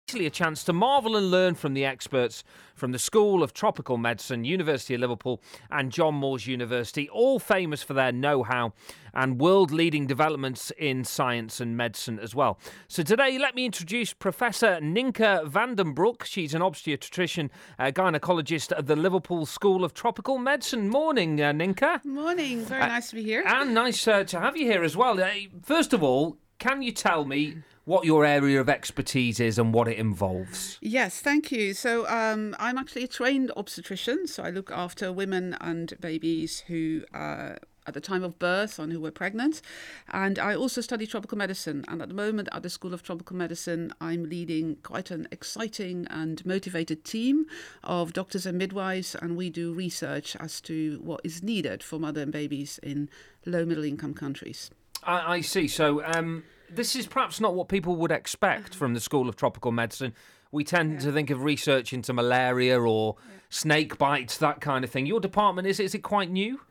A chance to marvel and learn from the experts from the School of Tropical Medicine, University of Liverpool and John Moores University, all famous for their know-how and world-leading developments in science and medicine as well. So today, let me introduce Professor Ninka van den Broek. She's an obstetrician, gynaecologist at the Liverpool School of Tropical Medicine. Morning, Ninka. Morning. Very nice to be here. And nice to have you here as well. First of all, can you tell me what your area of expertise is and what it involves? Yes, thank you. So I'm actually a trained obstetrician. So I look after women and babies who at the time of birth and who were pregnant. And I also study tropical medicine. And at the moment at the School of Tropical Medicine, I'm leading quite an exciting and motivated team of doctors and midwives. And we do research as to what is needed for mother and babies in low middle income countries. I see. So this is perhaps not what people would expect from the School of Tropical Medicine. We tend to think of research into malaria or snake bites, that kind of thing. Your department, is it quite new?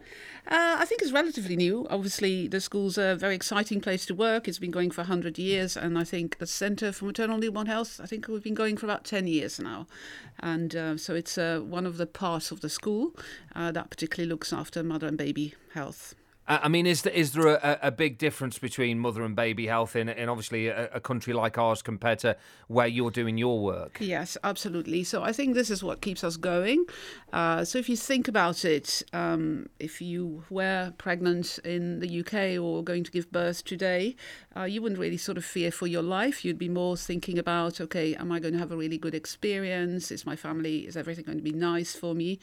I think it's relatively new. Obviously, the school's a very exciting place to work. It's been going for 100 years. And I think the Centre for Maternal Newborn Health, I think we've been going for about 10 years now. And so it's one of the parts of the school that particularly looks after mother and baby health. I mean, is there a big difference between mother and baby health in obviously a country like ours compared to where you're doing your work? Yes, absolutely. So I think this is what keeps us going. So if you think about it, if you were pregnant in the UK or going to give birth today, you wouldn't really sort of fear for your life. You'd be more thinking about, okay, am I going to have a really good experience? Is everything going to be nice for me?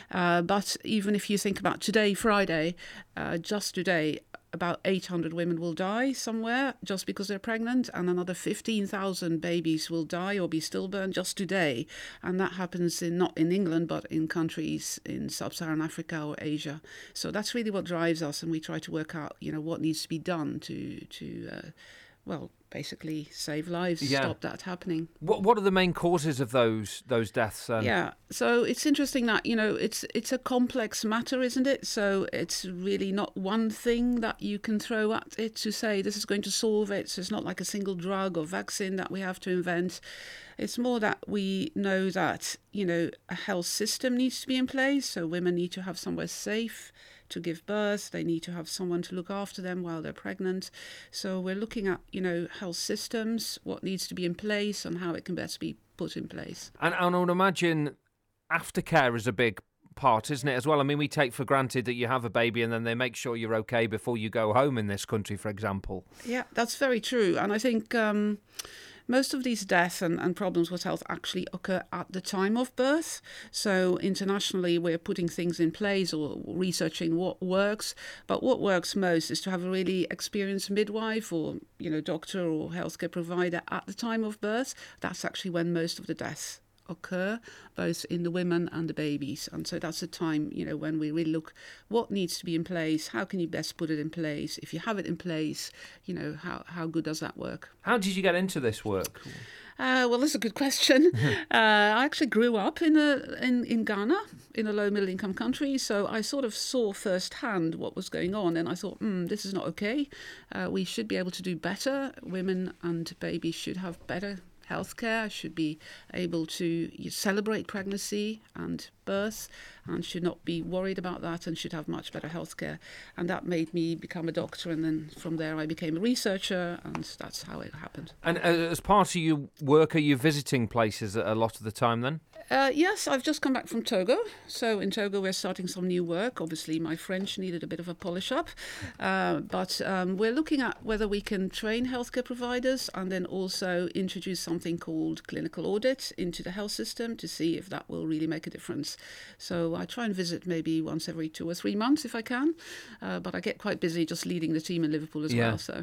But even if you think about today, Friday, just today, about 800 women will die somewhere just because they're pregnant, and another 15,000 babies will die or be stillborn just today. And that happens not in England, but in countries in sub-Saharan Africa or Asia. So that's really what drives us, and we try to work out, what needs to be done to basically save lives, stop that happening. What are the main causes of those deaths? Yeah, so it's interesting that, it's a complex matter, isn't it? So it's really not one thing that you can throw at it to say this is going to solve it. So it's not like a single drug or vaccine that we have to invent. It's more that we know that, a health system needs to be in place. So women need to have somewhere safe to give birth. They need to have someone to look after them while they're pregnant. So we're looking at, health systems, what needs to be in place and how it can best be put in place. And I would imagine aftercare is a big part, isn't it, as well? I mean, we take for granted that you have a baby and then they make sure you're okay before you go home in this country, for example. Yeah, that's very true. And I think most of these deaths and problems with health actually occur at the time of birth. So internationally, we're putting things in place or researching what works. But what works most is to have a really experienced midwife or, doctor or healthcare provider at the time of birth. That's actually when most of the deaths occur, both in the women and the babies. And so that's a time, when we really look what needs to be in place, how can you best put it in place? If you have it in place, how good does that work? How did you get into this work? Well, that's a good question. I actually grew up in Ghana, in a low middle income country, so I sort of saw firsthand what was going on, and I thought, this is not okay. We should be able to do better. Women and babies should have better healthcare, should be able to celebrate pregnancy and birth and should not be worried about that and should have much better healthcare. And that made me become a doctor, and then from there I became a researcher, and that's how it happened. And as part of your work, are you visiting places a lot of the time then? Yes, I've just come back from Togo. So in Togo we're starting some new work. Obviously my French needed a bit of a polish up, but we're looking at whether we can train healthcare providers and then also introduce something called clinical audit into the health system to see if that will really make a difference. So I try and visit maybe once every 2 or 3 months if I can, but I get quite busy just leading the team in Liverpool as well. So.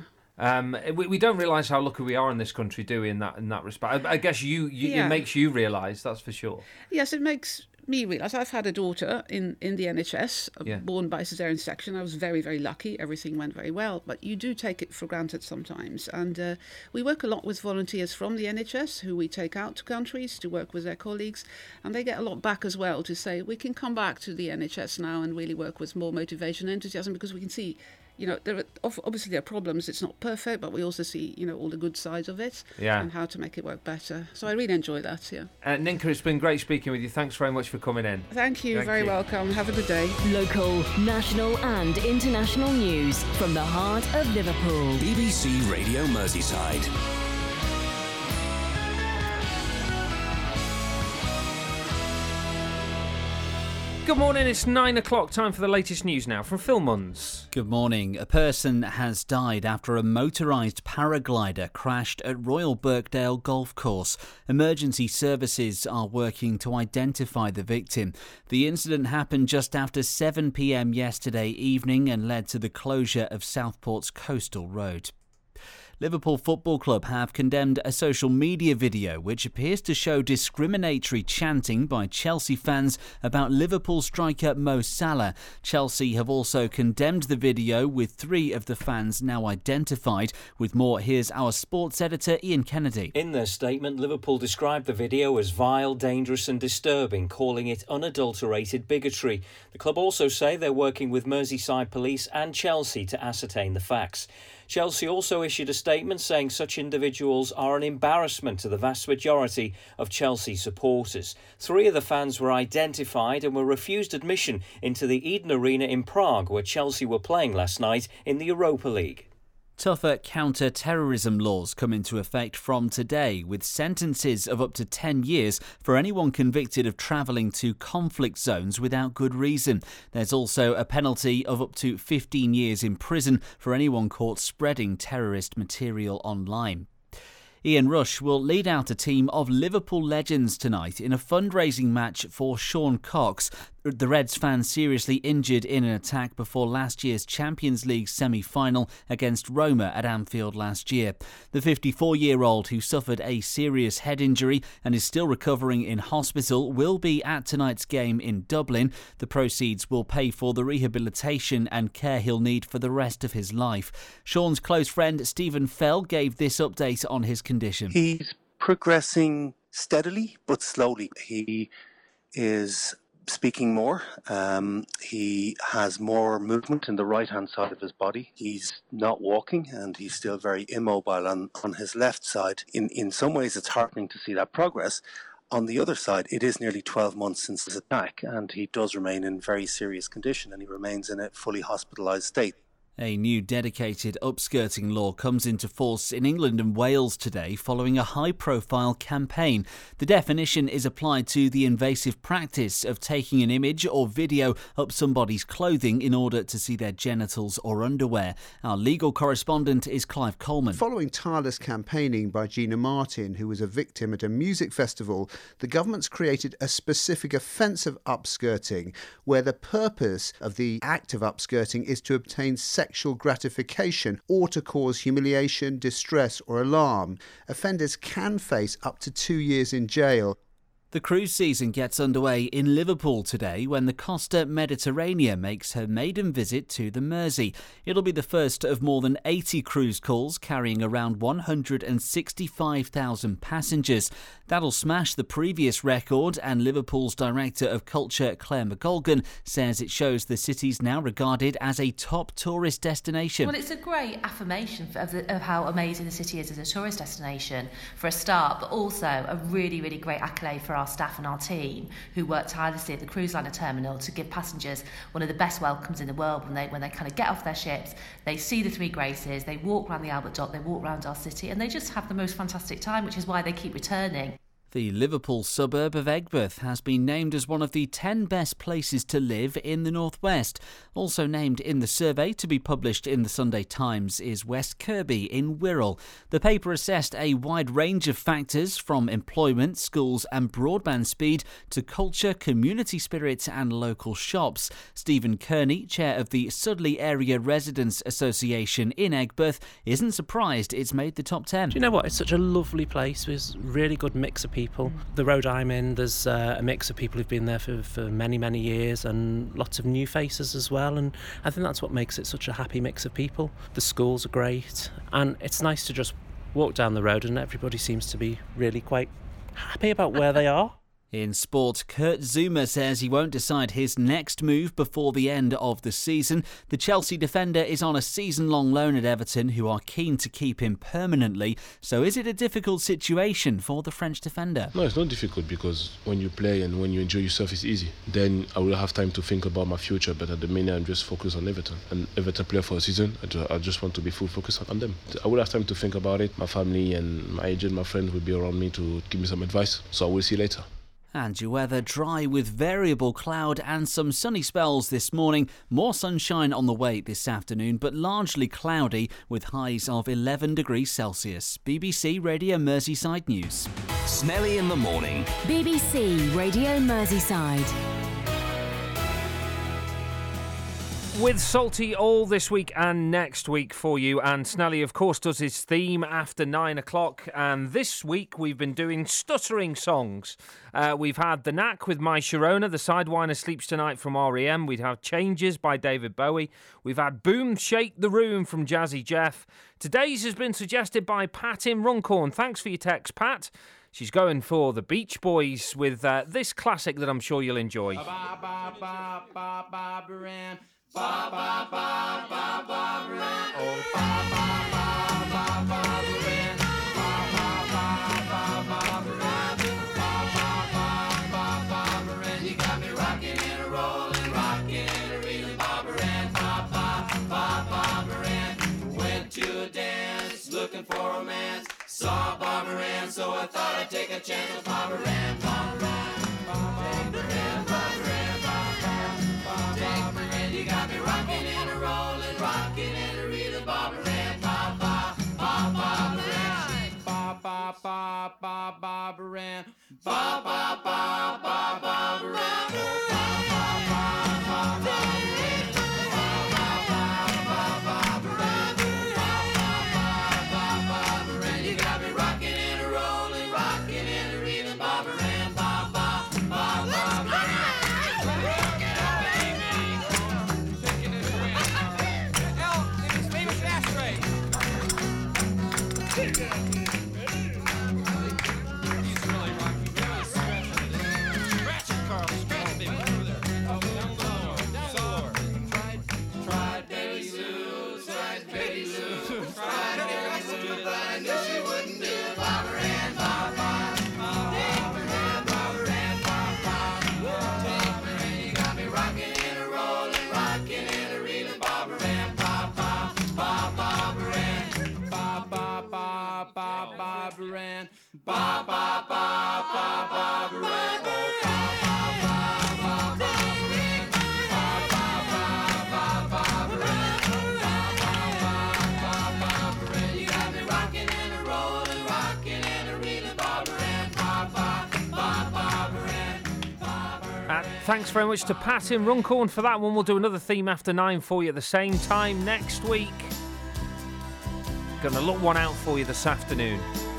We don't realise how lucky we are in this country, do we, in that respect? I guess it makes you realise, that's for sure. Yes, it makes me realise. I've had a daughter in the NHS, born by caesarean section. I was very, very lucky. Everything went very well. But you do take it for granted sometimes. And we work a lot with volunteers from the NHS who we take out to countries to work with their colleagues. And they get a lot back as well to say, we can come back to the NHS now and really work with more motivation and enthusiasm because we can see Obviously there are problems. It's not perfect, but we also see, all the good sides of it and how to make it work better. So I really enjoy that, yeah. Ninka, it's been great speaking with you. Thanks very much for coming in. Thank you. Very welcome. Have a good day. Local, national and international news from the heart of Liverpool. BBC Radio Merseyside. Good morning, it's 9 o'clock, time for the latest news now from Phil Munns. Good morning. A person has died after a motorised paraglider crashed at Royal Birkdale Golf Course. Emergency services are working to identify the victim. The incident happened just after 7 p.m. yesterday evening and led to the closure of Southport's Coastal Road. Liverpool Football Club have condemned a social media video which appears to show discriminatory chanting by Chelsea fans about Liverpool striker Mo Salah. Chelsea have also condemned the video, with 3 of the fans now identified. With more, here's our sports editor Ian Kennedy. In their statement, Liverpool described the video as vile, dangerous and disturbing, calling it unadulterated bigotry. The club also say they're working with Merseyside Police and Chelsea to ascertain the facts. Chelsea also issued a statement saying such individuals are an embarrassment to the vast majority of Chelsea supporters. 3 of the fans were identified and were refused admission into the Eden Arena in Prague, where Chelsea were playing last night in the Europa League. Tougher counter-terrorism laws come into effect from today, with sentences of up to 10 years for anyone convicted of travelling to conflict zones without good reason. There's also a penalty of up to 15 years in prison for anyone caught spreading terrorist material online. Ian Rush will lead out a team of Liverpool legends tonight in a fundraising match for Sean Cox, the Reds fan seriously injured in an attack before last year's Champions League semi-final against Roma at Anfield last year. The 54-year-old, who suffered a serious head injury and is still recovering in hospital, will be at tonight's game in Dublin. The proceeds will pay for the rehabilitation and care he'll need for the rest of his life. Sean's close friend Stephen Fell gave this update on his condition. He's progressing steadily but slowly. He is speaking more. He has more movement in the right-hand side of his body. He's not walking and he's still very immobile on his left side. In some ways, it's heartening to see that progress. On the other side, it is nearly 12 months since his attack, and he does remain in very serious condition, and he remains in a fully hospitalised state. A new dedicated upskirting law comes into force in England and Wales today following a high-profile campaign. The definition is applied to the invasive practice of taking an image or video up somebody's clothing in order to see their genitals or underwear. Our legal correspondent is Clive Coleman. Following tireless campaigning by Gina Martin, who was a victim at a music festival, the government's created a specific offence of upskirting, where the purpose of the act of upskirting is to obtain sexual gratification or to cause humiliation, distress or alarm. Offenders can face up to 2 years in jail. The cruise season gets underway in Liverpool today when the Costa Mediterranea makes her maiden visit to the Mersey. It'll be the first of more than 80 cruise calls carrying around 165,000 passengers. That'll smash the previous record, and Liverpool's Director of Culture, Claire McGolgan, says it shows the city's now regarded as a top tourist destination. Well, it's a great affirmation of how amazing the city is as a tourist destination, for a start, but also a really, really great accolade for our staff and our team who work tirelessly at the cruise liner terminal to give passengers one of the best welcomes in the world when they kind of get off their ships, they see the Three Graces, they walk around the Albert Dock, they walk around our city, and they just have the most fantastic time, which is why they keep returning. The Liverpool suburb of Aigburth has been named as one of the 10 best places to live in the northwest. Also named in the survey to be published in the Sunday Times is West Kirby in Wirral. The paper assessed a wide range of factors from employment, schools and broadband speed to culture, community spirit and local shops. Stephen Kearney, chair of the Sudley Area Residents Association in Aigburth, isn't surprised it's made the top 10. Do you know what? It's such a lovely place with a really good mix of people. The road I'm in, there's a mix of people who've been there for many, many years and lots of new faces as well, and I think that's what makes it such a happy mix of people. The schools are great, and it's nice to just walk down the road and everybody seems to be really quite happy about where they are. In sport, Kurt Zuma says he won't decide his next move before the end of the season. The Chelsea defender is on a season-long loan at Everton, who are keen to keep him permanently. So is it a difficult situation for the French defender? No, it's not difficult, because when you play and when you enjoy yourself, it's easy. Then I will have time to think about my future, but at the minute I'm just focused on Everton. And Everton play for a season, I just want to be full focused on them. I will have time to think about it. My family and my agent, my friends will be around me to give me some advice. So I will see later. And your weather dry with variable cloud and some sunny spells this morning. More sunshine on the way this afternoon, but largely cloudy with highs of 11 degrees Celsius. BBC Radio Merseyside News. Snelly in the morning. BBC Radio Merseyside. With Salty all this week and next week for you, and Snelly of course does his theme after 9 o'clock, and this week we've been doing stuttering songs. We've had The Knack with My Sharona, The Sidewinder Sleeps Tonight from R.E.M. We'd have Changes by David Bowie. We've had Boom Shake the Room from Jazzy Jeff. Today's has been suggested by Pat in Runcorn. Thanks for your text, Pat. She's going for the Beach Boys with this classic that I'm sure you'll enjoy. Ba ba ba ba ba ran, oh ba ba ba ba ba ran, ba ba ba ba ba ran, ba ba ba ran. You got me rocking and a rolling, rocking and a reeling, Barbara Ann, ba ba ran. Went to a dance, looking for romance, saw Barbara Ann, so I thought I'd take a chance with Barbara Ann, Barbara Ann, Barbara Ann, Barbara Ann. You got me rocking and a rolling, rocking and a reeling, Barbara Ann, ba ba ba Barbara Ann, ba ba ba ba Barbara Ann, ba ba ba ba Barbara Ann, ba ba ba ba Barbara Ann, ba ba ba Barbara Ann, ba ba ba Barbara Ann. You got me rocking and a rolling, rocking and a reeling, Barbara Ann, ba ba ba Barbara Ann. Ba ba ba ba Barbara Ann, oh ba ba ba ba Barbara Ann, ba ba ba ba Barbara Ann, ba ba ba Barbara Ann. You got me rocking and a rolling, rocking and a reeling, Barbara Ann, ba ba ba Barbara Ann. Thanks very much to Pat in Runcorn for that one. We'll do another theme after 9 for you at the same time next week. Gonna look one out for you this afternoon.